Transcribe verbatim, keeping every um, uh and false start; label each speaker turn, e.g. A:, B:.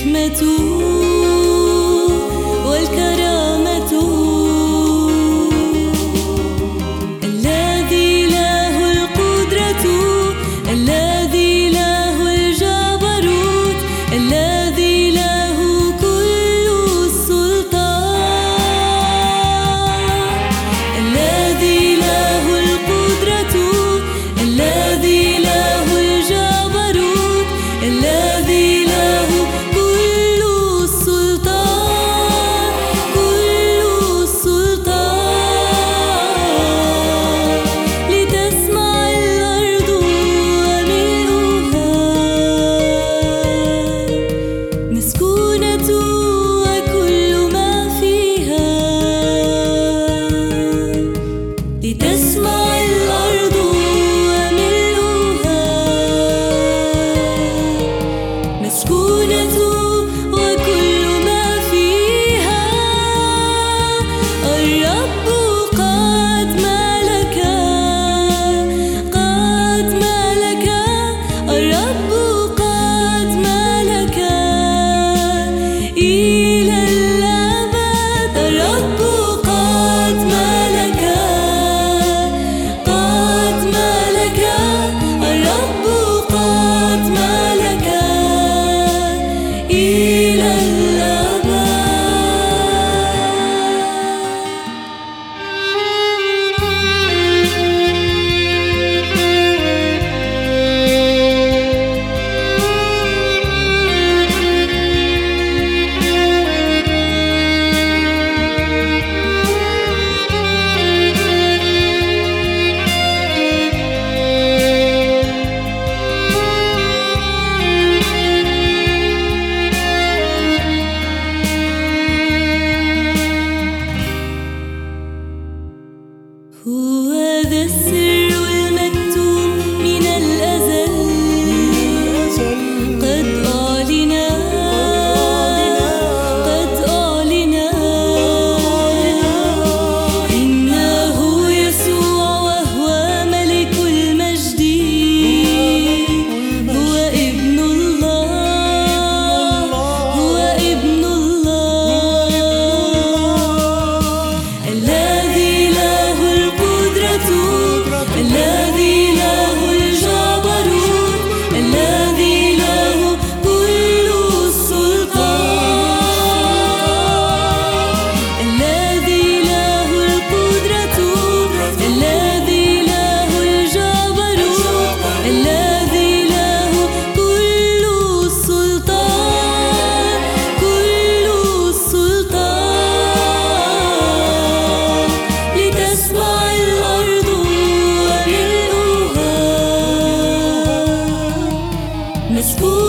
A: الحكمة والكرامة، الذي له القدرة، الذي له الجبروت، الذي له كل السلطان، الذي له القدرة، الذي له الجبروت، الذي له كل السلطان، كل السلطان. لتسمع الأرض وملؤها، مسكونة وكل ما فيها. لتسمع الأرض وملؤها، مسكونة وكل ما فيها. الرب قد ملك، قد ملك، الرب قد ملك إلى الأبد. الرب قد ملك، قد ملك، الرب قد ملك إلى الأبد. هو ذا السر المكتوم من الأزل، قد أعلن، قد أعلن. إنه يسوع وهو ملك المجد، هو ابن الله، هو ابن الله، الذي له القدرة، الذي له الجبروت، الذي له كل السلطان، الذي له القدرة، الذي له الجبروت، الذي له كل السلطان، كل السلطان. لتسمع الأرض وملؤها، مسكونة